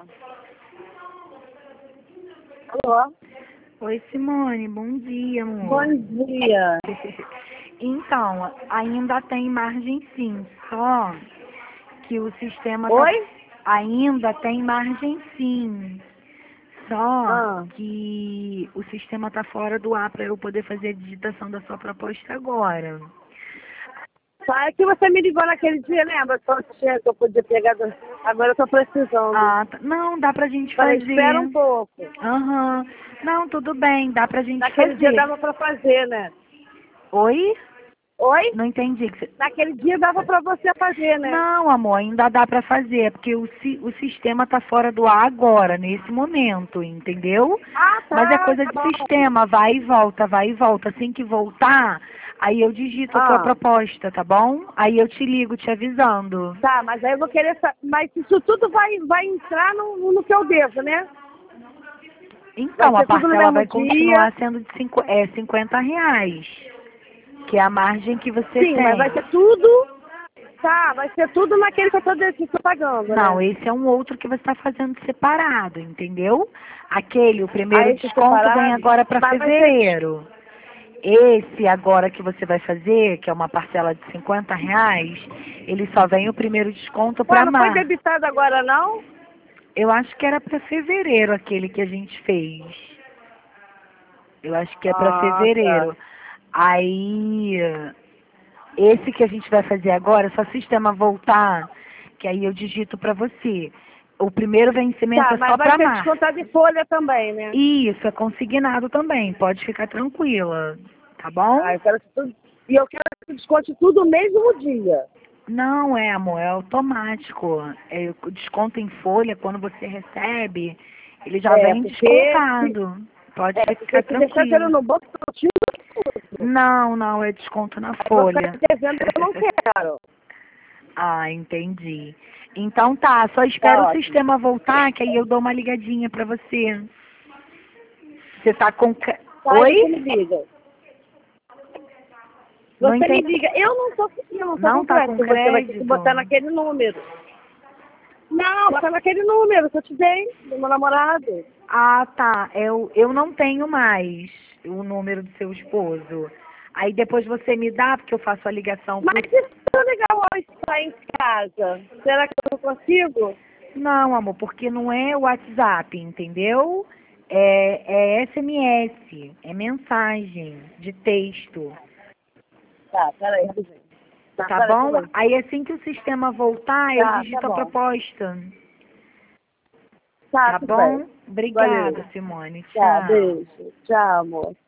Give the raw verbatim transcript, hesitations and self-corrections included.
Alô? Oi, Simone, bom dia, amor. Bom dia. Então, ainda tem margem sim, só que o sistema Oi? tá... ainda tem margem sim, só Ah. que o sistema tá fora do ar para eu poder fazer a digitação da sua proposta agora. Tá, é que você me ligou naquele dia, lembra? Que eu tinha que eu podia pegar. do- Agora eu tô precisando. Ah, tá. Não, dá pra gente Falei, fazer. espera um pouco. Aham. Não, tudo bem, dá pra gente Naquele dia fazer. dava pra fazer, né? Oi? Oi? Não entendi. que você- Naquele dia dava pra você fazer, né? Não, amor, ainda dá pra fazer, porque o, si- o sistema tá fora do ar agora, nesse momento, entendeu? Ah, Mas é tá, coisa tá de bom. sistema, vai e volta, vai e volta. Assim que voltar, aí eu digito a tua Ah, proposta, tá bom? Aí eu te ligo te avisando. tá, mas aí eu vou querer saber. Mas isso tudo vai, vai entrar no, no que eu devo, né? Vai Então, a ser tudo no parcela mesmo vai dia. continuar sendo de cinco, é, cinquenta reais, que é a margem que você Sim, mas vai tem. ser tudo. Tá, vai ser tudo naquele que eu tô, de- que eu tô pagando, Não, né? esse é um outro que você está fazendo separado, entendeu? Aquele, o primeiro Aí esse desconto vem separado, agora para mas vai ser. fevereiro. Esse agora que você vai fazer, que é uma parcela de cinquenta reais, ele só vem o primeiro desconto Ué, para não foi março. debitado agora, não? Eu acho que era para fevereiro aquele que a gente fez. Eu acho que é para Ah, tá. fevereiro. Aí, esse que a gente vai fazer agora, só o sistema voltar, que aí eu digito para você. O primeiro vencimento Tá, é mas só vai para ser março. descontado de folha também, né? Isso, é consignado também, pode ficar tranquila, tá bom? Ah, eu quero que tudo. E eu quero que desconte tudo no mesmo dia. Não é, amor, é automático. É, o desconto em folha, quando você recebe, ele já É, vem porque. Se, descontado. Pode é, ficar porque se deixar dinheiro tranquilo. no banco, eu tiro tudo. Não, não, é desconto na Aí eu vou ficar folha. devendo que eu não quero. Ah, entendi. Então tá, só Tá espero o ótimo. sistema voltar, que aí eu dou uma ligadinha pra você. Você tá com... cre- Tá, aí você me Oi? liga. Não Você me entendi. liga. Eu não tô, eu não tô Não com tá com crédito. Você vai ter que crédito? botar naquele número. Não, bota naquele número que eu te dei, do meu namorado. Ah, tá. Eu, eu não tenho mais o número do seu esposo. Aí depois você me dá, porque eu faço a ligação pro... Mas e se eu ligar hoje tá em casa? Será que eu não consigo? Não, amor, porque não é WhatsApp, entendeu? É, é S M S, é mensagem de texto, Tá, peraí, rapidinho. Tá, tá peraí, bom? peraí. Aí assim que o sistema voltar, eu Tá, tá digito a bom. proposta, Tá, tá tudo bem. bom? Obrigada, Valeu. Simone. Tá, Tchau. beijo. Tchau, amor.